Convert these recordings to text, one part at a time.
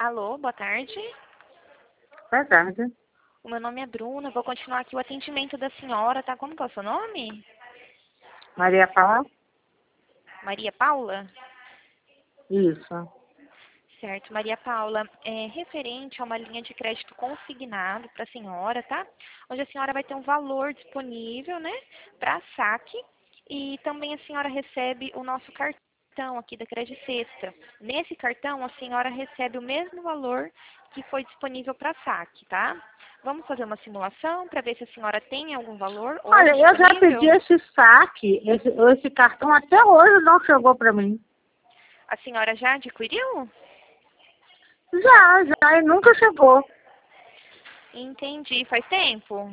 Alô, boa tarde. Boa tarde. O meu nome é Bruna, vou continuar aqui o atendimento da senhora, tá? Como que é o seu nome? Maria Paula? Maria Paula? Isso. Certo, Maria Paula, é referente a uma linha de crédito consignado para a senhora, tá? Onde a senhora vai ter um valor disponível, né, para saque e também a senhora recebe o nosso cartão aqui da Credit Sexta. Nesse cartão, a senhora recebe o mesmo valor que foi disponível para saque, tá? Vamos fazer uma simulação para ver se a senhora tem algum valor hoje Olha, eu já disponível? pedi esse saque, esse cartão até hoje não chegou para mim. A senhora já adquiriu? Já, e nunca chegou. Entendi. Faz tempo?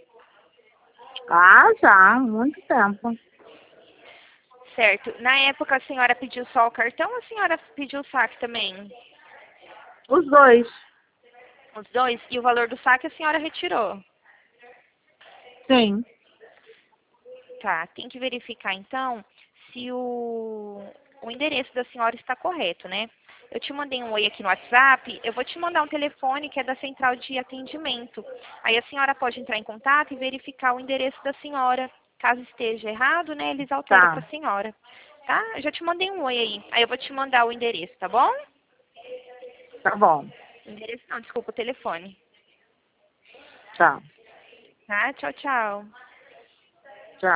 Ah, já, muito tempo. Certo. Na época a senhora pediu só o cartão ou a senhora pediu o saque também? Os dois. Os dois? E o valor do saque a senhora retirou? Sim. Tá. Tem que verificar então se o endereço da senhora está correto, né? Eu te mandei um oi aqui no WhatsApp, eu vou te mandar um telefone que é da central de atendimento. Aí a senhora pode entrar em contato e verificar o endereço da senhora. Caso esteja errado, né, eles alteram para Tá, a senhora. Tá? Eu já te mandei um oi aí. Aí eu vou te mandar o endereço, tá bom? tá bom. Endereço não, desculpa, o telefone. Tá. Tá? Tchau, tchau.